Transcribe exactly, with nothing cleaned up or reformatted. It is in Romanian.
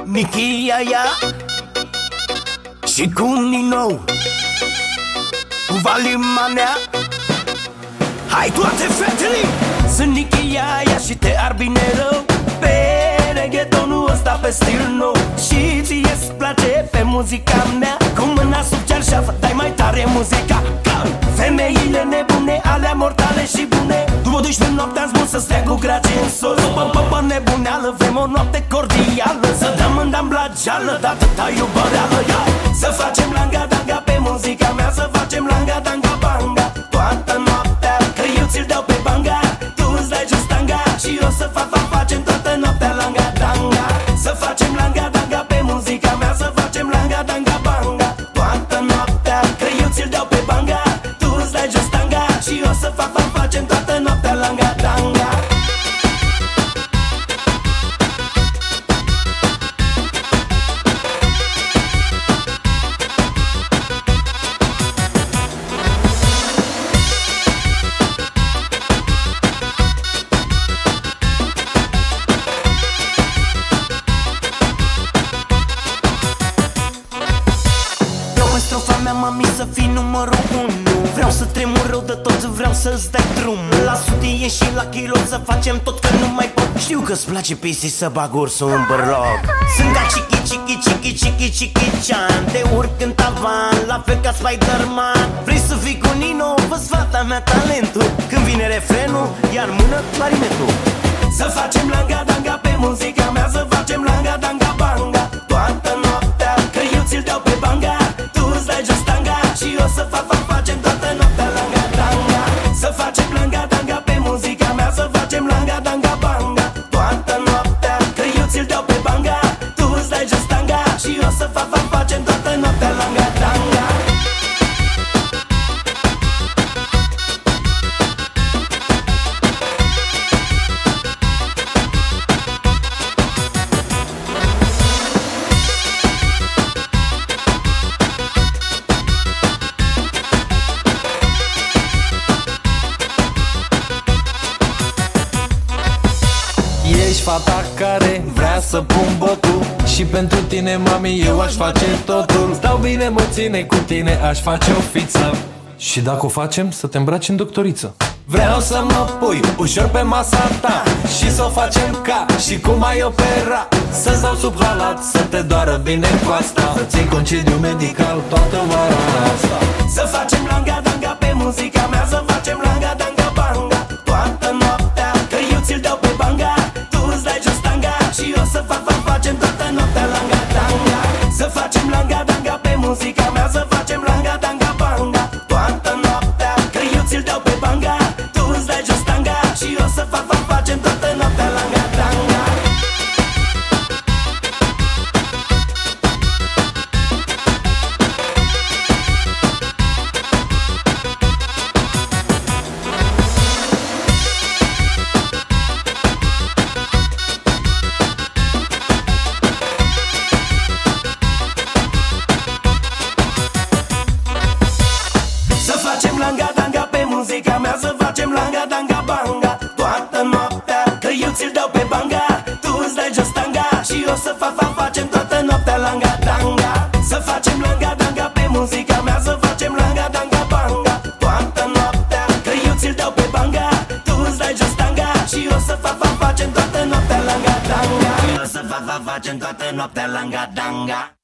Nichi Aia și cu Nino, cu Valimanea. Hai toate fetele! Sunt Nichi Aia și te ar bine rău pe reggaetonul ăsta, pe stil nou. Și ție-ți place pe muzica mea, cu mâna sub cearșafă dai mai tare muzica. Femeile nebune, alea mortale și bune, tu mă duci pe noaptea zbun să stea cu grace în sos. Pă-pă-pă nebuneală, vrem o noapte cordială, să dăm în dam la geală, dar atâta iubăreală. Să facem langa-danga pe muzica mea, să facem langa-danga-banga toată noaptea, că eu ți-l dau pe banga, tu îți dai just tanga și eu să fac, fac, facem toată noaptea langa-danga. Să facem langa-danga pe muzica mea, să facem langa-danga-banga toată noaptea, că eu ți-l dau pe banga, tu îți dai just tanga și eu să fac, fac, facem toată noaptea langa-danga. Strofa mea, mami, să fii numărul unu. Vreau să tremur rău de tot, vreau să-ți dai drum. La sutie și la kilo să facem tot, că nu mai pot. Știu că-ți place pisi să bag ursul în bărloc. Sunt ca Chichi, Chichi, Chichi, Chichi, Chichi Chan. Te urc în tavan, la fel ca Spider-Man. Vrei să fii cu Nino? Vă-ți fata mea talentul. Când vine refrenul, iar mână clarinetul. Să facem langa-danga pe muzica mea, să facem langa-danga-banga toată noaptea, că eu ți-l dau pe banga, tu îți dai just tanga și eu să fac, fac, facem toată noaptea langa-danga. Să facem langa-danga pe muzica mea, să facem langa-danga-banga toată noaptea, că eu ți-l dau pe banga, tu îți dai just tanga și eu să fac, fac, facem toată noaptea langa-danga. Ești fata care vrea să pun botul și pentru tine, mami, eu aș face totul. Stau bine, mă ține cu tine, aș face o fiță. Și dacă o facem, să te îmbraci în doctoriță. Vreau să mă pui ușor pe masa ta și să o facem ca și cum ai opera. Să-ți dau sub halat, să te doară bine coasta, să ții concediu medical toată vara asta. Să facem langa-danga pe muzica mea, să facem langa-danga-banga toată noaptea, că eu ți-l dau pe banga, tu îți dai just tanga și eu să fac, fac, facem toată noaptea langa-danga. Să facem langa-danga pe muzica mea, să facem langa-danga-banga toată noaptea, că eu ți-l dau pe banga, tu îți dai just tanga și eu să fac, fac, facem toată noaptea langa-danga. Langa-danga pe muzica mea, să facem langa-danga-banga toată noaptea, că eu ți-l dau pe banga, tu îți dai just tanga și eu să fac, fac, facem toată noaptea langa-danga. Să facem langa-danga pe muzica mea, să facem langa-danga-banga toată noaptea, că eu ți-l dau pe banga, tu îți dai just tanga și eu să fac, fac, facem toată noaptea langa-danga. Și eu să fac, fac, facem toată noaptea langa-danga.